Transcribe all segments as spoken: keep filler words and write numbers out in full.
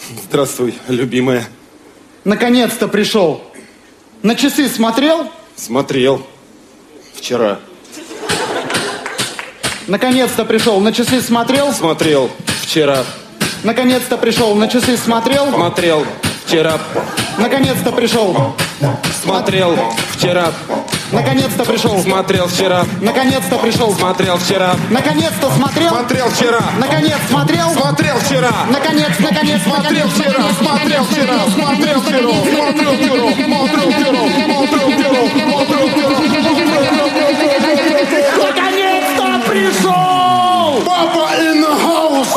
Здравствуй, любимая. Наконец-то пришел. На часы смотрел? Смотрел. Вчера. Наконец-то пришел. На часы смотрел? Смотрел. Вчера. Наконец-то пришел. На часы смотрел? Смотрел. Вчера. Наконец-то пришел. Смотрел. Вчера. Наконец-то пришел. Смотрел вчера. Наконец-то пришел. Смотрел вчера. Наконец-то смотрел. Смотрел вчера. Наконец смотрел. Смотрел вчера. Наконец, наконец, Смотрел вчера. Смотрел вчера. Смотрел вчера. Смотрел вчера. Смотрел вчера. Смотрел вчера. Смотрел вчера. Наконец-то пришел. Папа in the house.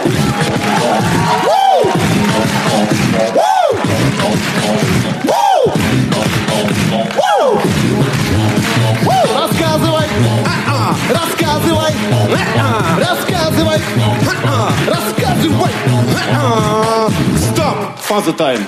Рассказывай. Рассказывай. Рассказывай. Рассказывай. Стоп! Фаза тайм.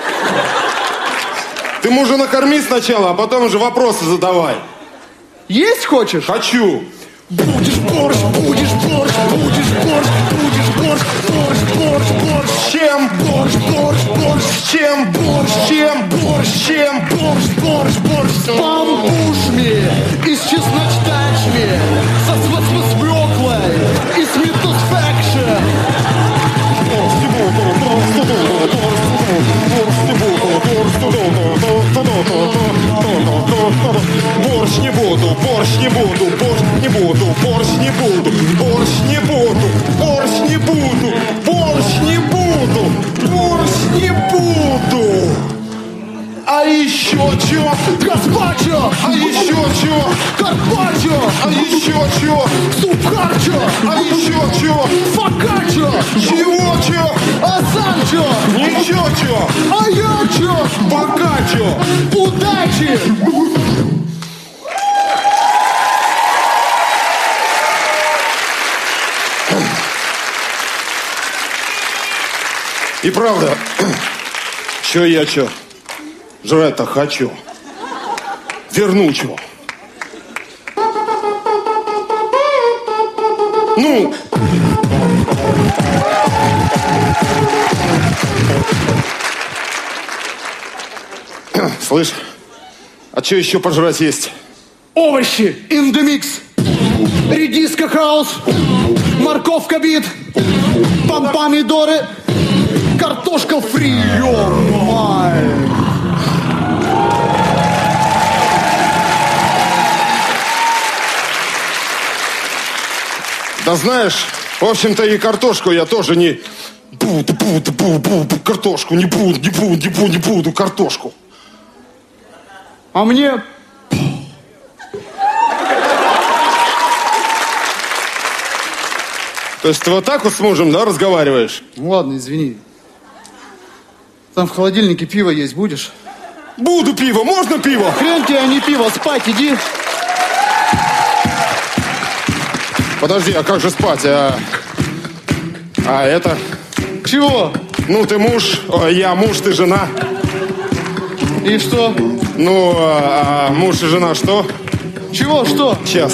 Ты мужа накорми сначала, а потом уже вопросы задавай. Есть хочешь? Хочу. Будешь борщ, будешь борщ, будешь борщ, будешь борщ, борщ, борщ, борщ. С чем? Борщ, борщ, борщ. С чем? Борщ, С чем? борщ, С чем? борщ, борщ, борщ с пампушми и с чесночтачми, со свеклой и с метусфекшн. Борщ не буду, борщ не буду, борщ не буду, борщ не буду, борщ не буду, борщ не буду, борщ не буду, борщ не буду. А еще чё? Гаспачо! А еще чё? Карпачо! А еще чё? Субхарчо! А еще чё? Фокаччо! Чего чё? Асанчо! Ничего чё? А я чё? Пока чё? Удачи! И правда, чё я чё? Жрать-то хочу. Верну чё. Ну. Слышь, а чё еще пожрать есть? Овощи in the mix. Редиска хаус. Морковка бит. Помидоры. Картошка фри. Ё-май. Да знаешь, в общем-то и картошку я тоже не буду, буду, буду, буду, картошку не буду, не буду, не буду, не буду, картошку. А мне... То есть ты вот так вот с мужем, да, разговариваешь? Ну ладно, извини. Там в холодильнике пиво есть, будешь? Буду пиво, можно пиво? Хрен тебе, а не пиво, спать иди. Подожди, а как же спать? А, а это? Чего? Ну, ты муж, а я муж, ты жена. И что? Ну, а, а муж и жена что? Чего, что? Сейчас.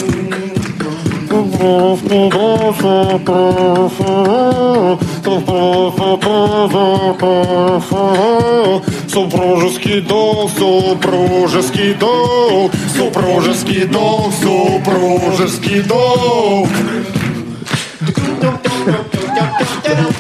Супружеский долг, супружеский долг, супружеский долг, супружеский долг.